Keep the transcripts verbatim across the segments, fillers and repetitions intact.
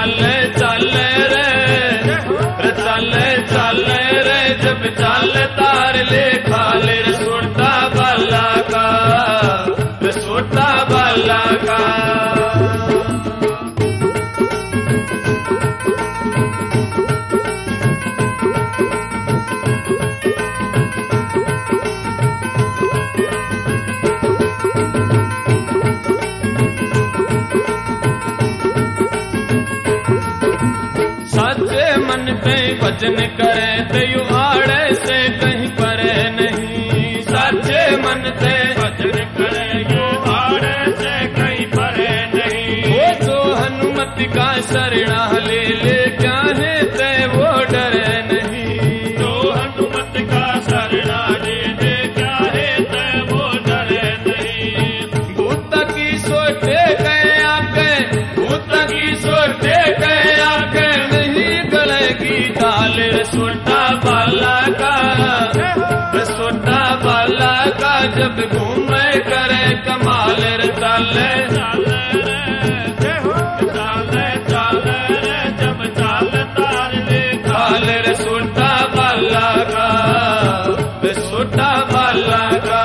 चाले चाले रे चाले चाले रे जब चाले तार ले खाले रे सोटा बाला का रे सोटा बाला का। साचे मन पे भजन करे ते यू आड़े से कहीं परे नहीं। साचे मन पे भजन करे यू आड़े से कहीं परे नहीं। वो तो हनुमत का शरणा ले ले क्या है ते वो डरे नहीं। तो हनुमत का शरणा ले ले क्या है ते वो डरे नहीं। भूत की सोटे गए आके भूत की सोटे गए आके दाल सोटा बाला का सोटा बाला का जब घूमे करे कमाल रे चाले चाले चाले चाले रे जब चाल तार ले खाल रे सोटा बाला का सोटा बाला का।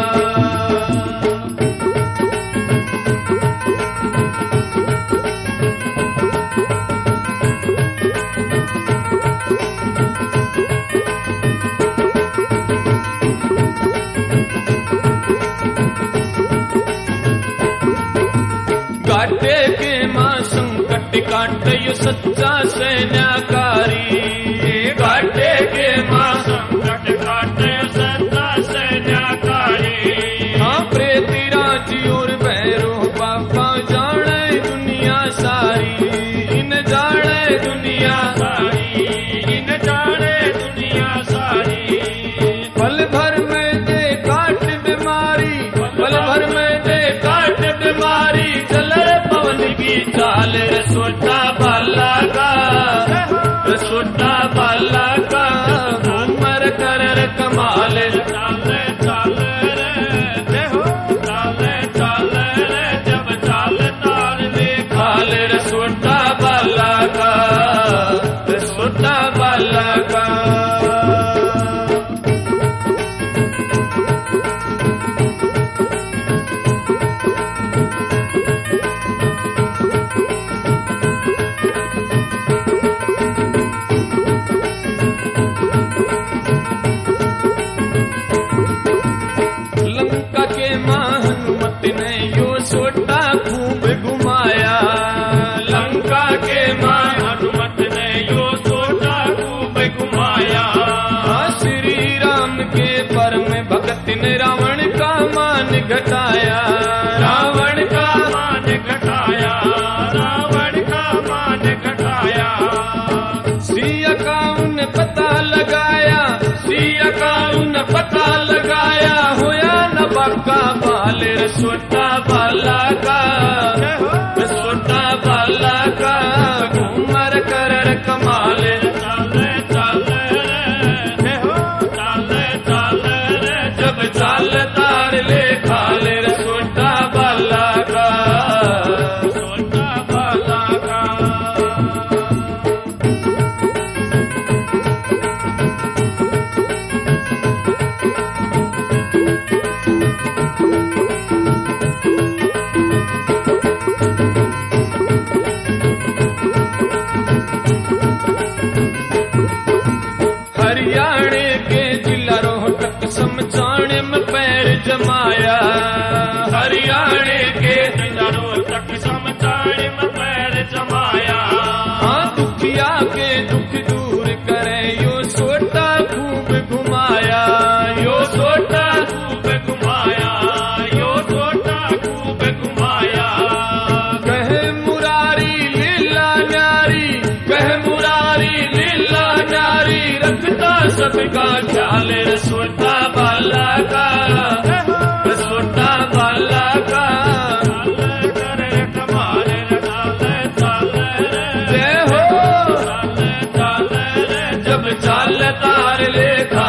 काटे के मां संकट काटे यू सच्चा सैन्यकारी। काटे के मां संकट काटे सच्चा सैन्यकारी। हाँ प्रेती राजी और भैरो बाबा जाने दुनिया सारी। इन जाने दुनिया सारी इन जाने दुनिया सारी। पल भर में दे काट बीमारी पल भर में दे काट बीमारी। चले पवन की चाल रे सोटा बाला का सोटा बाला का उमर कर कमाल चाले चाले रे हो चाले चाले रे जब चाल तार ले खाल रे सोटा बाला का सोटा बाला का। लंका के मां हनुमत ने यो सोटा खूब घुमाया। लंका के मां हनुमत ने यो सोटा खूब घुमाया। श्री राम के परम भगत ने रावण का मान घटाया। रावण का मान घटाया रावण का मान घटाया। सिया का उन पता लगाया सिया का उन पता लगाया। होया न बाका बाल रे सोटा बाला का सोटा बाला का घूमर कर कमाल चाले चाले रे हो चाले चाले रे जब चाल तार ले खाल रे सोटा बाला का सोटा बाला का। हरियाणे के जिला रोहतक समझाने में पैर जमाया। हरियाणे के जिला रोहतक समझाने में पैर जमाया। हाँ दुखिया के दुख दूर करे यो सोटा खूब घुमाया। यो सोटा खूब घुमाया यो सोटा खूब घुमाया। कहे मुरारी लीला न्यारी कहे मुरारी लीला न्यारी। रखता सबका ख्याल रे सोटा बाला का सोटा बाला का। करे कमाल रे चाले चाले रे हो चाले चाले रे जब चाल तार ले